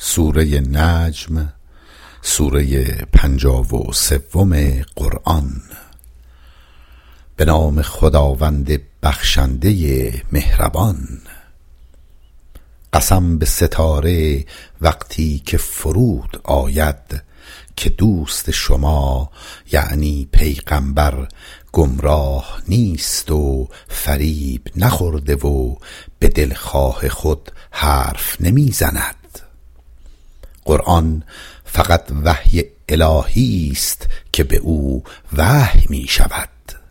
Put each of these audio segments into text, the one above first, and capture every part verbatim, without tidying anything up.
سوره نجم، سوره پنجاه و سوم قرآن. به نام خداوند بخشنده مهربان. قسم به ستاره وقتی که فرود آید، که دوست شما یعنی پیغمبر گمراه نیست و فریب نخورده و به دلخواه خود حرف نمی زند. قرآن فقط وحی الهی است که به او وحی می شود.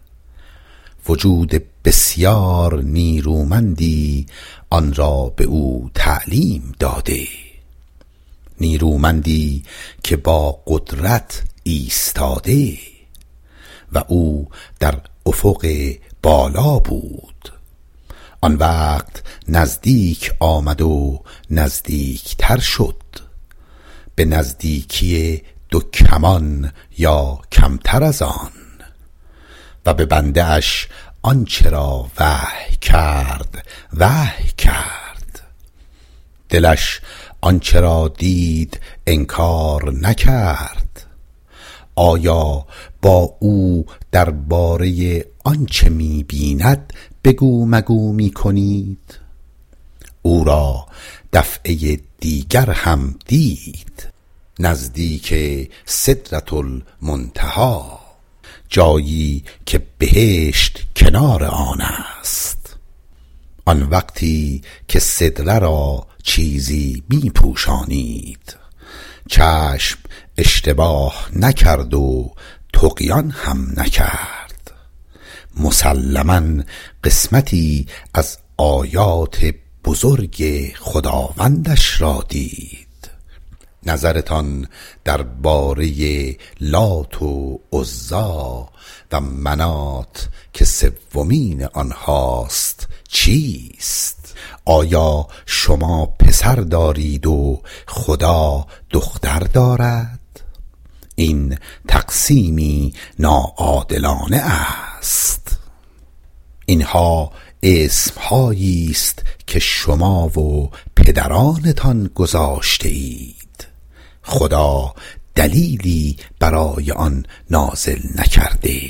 وجود بسیار نیرومندی آن را به او تعلیم داده، نیرومندی که با قدرت ایستاده و او در افق بالا بود. آن وقت نزدیک آمد و نزدیک تر شد، به نزدیکی دو کمان یا کمتر از آن، و به بنده اش آنچه را وحی کرد وحی کرد. دلش آنچه را دید انکار نکرد. آیا با او درباره آنچه می بیند بگو مگو می کنید؟ او را دفعه دیگر هم دید، نزدیک سدرة المنتهی، جایی که بهشت کنار آن است. آن وقتی که سدره را چیزی می پوشانید، چشم اشتباه نکرد و طغیان هم نکرد. مسلماً قسمتی از آیات بزرگ خداوندش را دید. نظرتان درباره لات و عزی و منات که سومین آنهاست چیست؟ آیا شما پسر دارید و خدا دختر دارد؟ این تقسیمی ناعادلانه است. اینها اسمهایی است که شما و پدرانتان گذاشته اید. خدا دلیلی برای آن نازل نکرده.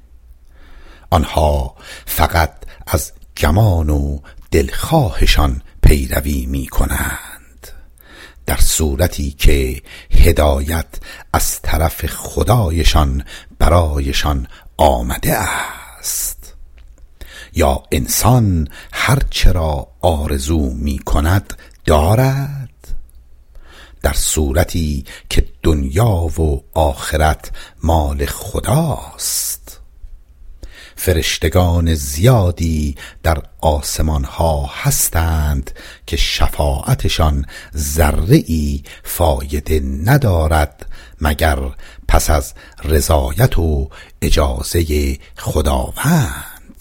آنها فقط از گمان و دلخواهشان پیروی می کنند، در صورتی که هدایت از طرف خدایشان برایشان آمده است. یا انسان هر چرا آرزو می کند دارد، در صورتی که دنیا و آخرت مال خداست. فرشتگان زیادی در آسمان ها هستند که شفاعتشان ذره‌ای فایده ندارد مگر پس از رضایت و اجازه خداوند.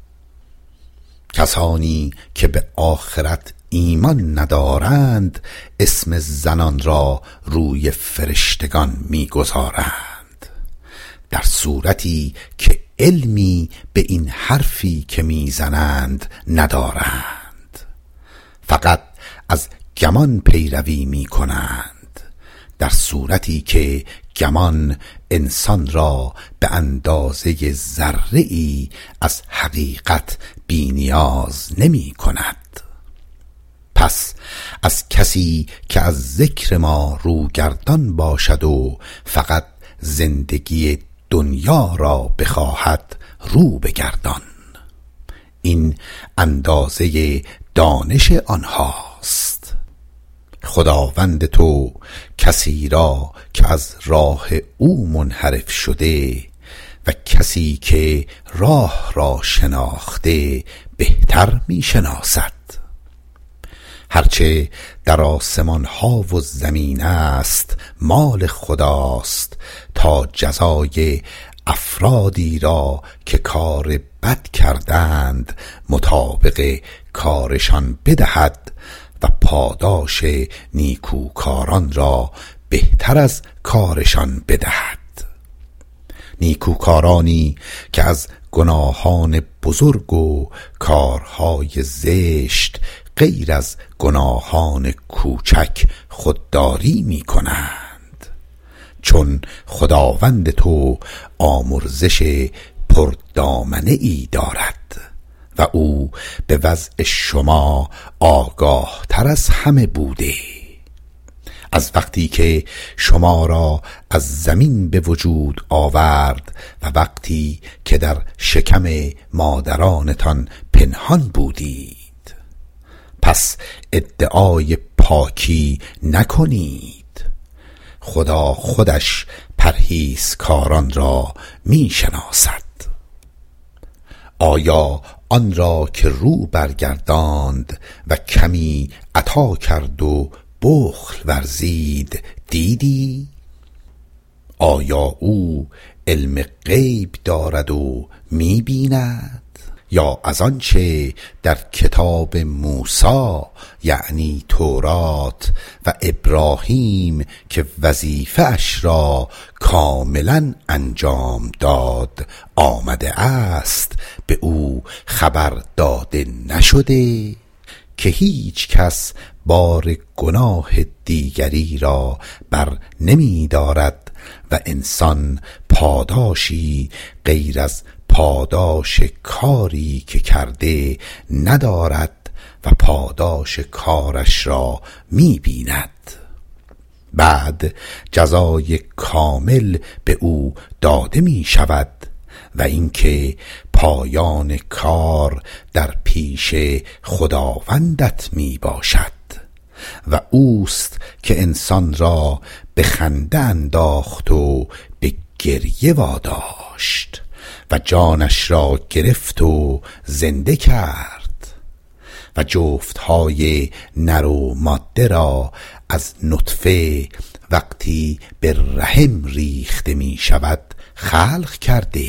کسانی که به آخرت ایمان ندارند اسم زنان را روی فرشتگان می‌گذارند، در صورتی که علمی به این حرفی که میزنند ندارند. فقط از گمان پیروی میکنند، در صورتی که گمان انسان را به اندازه ذره‌ای از حقیقت بی‌نیاز نمی کند. پس از کسی که از ذکر ما روگردان باشد و فقط زندگی دنیا را بخواهد رو بگردان. این اندازه دانش آنهاست. خداوند تو کسی را که از راه او منحرف شده و کسی که راه را شناخته بهتر می شناسد. هرچه در آسمان ها و زمین است مال خداست، تا جزای افرادی را که کار بد کردند مطابق کارشان بدهد و پاداش نیکوکاران را بهتر از کارشان بدهد. نیکوکارانی که از گناهان بزرگ و کارهای زشت غیر از گناهان کوچک خودداری می کنند، چون خداوند تو آمرزش پردامنه ای دارد و او به وضع شما آگاه تر از همه بوده. از وقتی که شما را از زمین به وجود آورد و وقتی که در شکم مادرانتان پنهان بودید. پس ادعای پاکی نکنید، خدا خودش پرهیزکاران را می شناسد. آیا آن را که رو برگرداند و کمی عطا کرد و بخل ورزید دیدی؟ آیا او علم غیب دارد و می بیند؟ یا از آنچه در کتاب موسی یعنی تورات و ابراهیم که وظیفه اش را کاملا انجام داد آمده است به او خبر داده نشده که هیچ کس بار گناه دیگری را بر نمی دارد و انسان پاداشی غیر از پاداش کاری که کرده ندارد و پاداش کارش را می بیند. بعد جزای کامل به او داده می شود و اینکه پایان کار در پیش خداوندت می باشد و اوست که انسان را به خنده انداخت و به گریه واداشت و جانش را گرفت و زنده کرد و جفتهای نر و ماده را از نطفه وقتی به رحم ریخته می شود خلق کرده.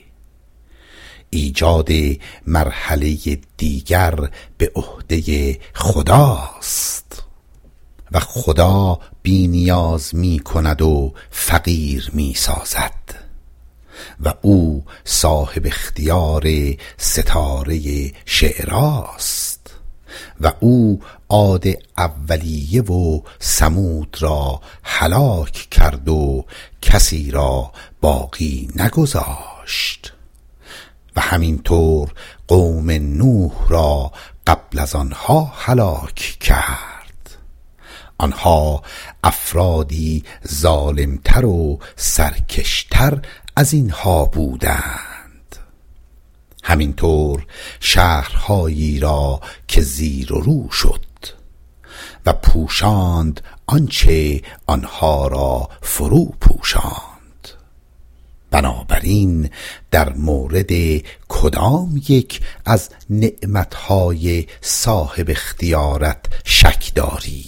ایجاد مرحله دیگر به عهده خداست و خدا بی نیاز می کند و فقیر می سازد و او صاحب اختیار ستاره شعراست و او عاد اولیه و ثمود را هلاک کرد و کسی را باقی نگذاشت و همینطور قوم نوح را قبل از آنها هلاک کرد. آنها افرادی ظالمتر و سرکشتر از اینها بودند. همینطور شهرهایی را که زیر و رو شد و پوشاند آنچه آنها را فرو پوشاند. بنابراین در مورد کدام یک از نعمتهای صاحب اختیارت شک داری؟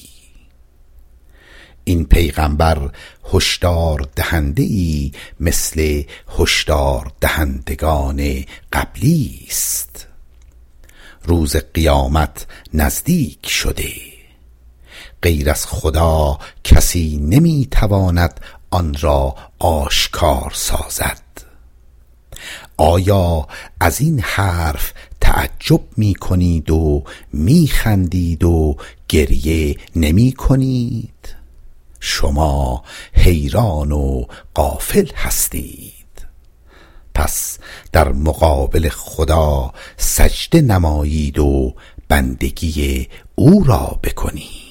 این پیغمبر هشدار دهنده ای مثل هشدار دهندگان قبلی است. روز قیامت نزدیک شده، غیر از خدا کسی نمی تواند آن را آشکار سازد. آیا از این حرف تعجب می کنید و می خندید و گریه نمی کنید؟ شما حیران و غافل هستید. پس در مقابل خدا سجده نمایید و بندگی او را بکنید.